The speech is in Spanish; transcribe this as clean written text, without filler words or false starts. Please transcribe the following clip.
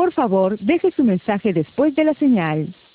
Por favor, deje su mensaje después de la señal.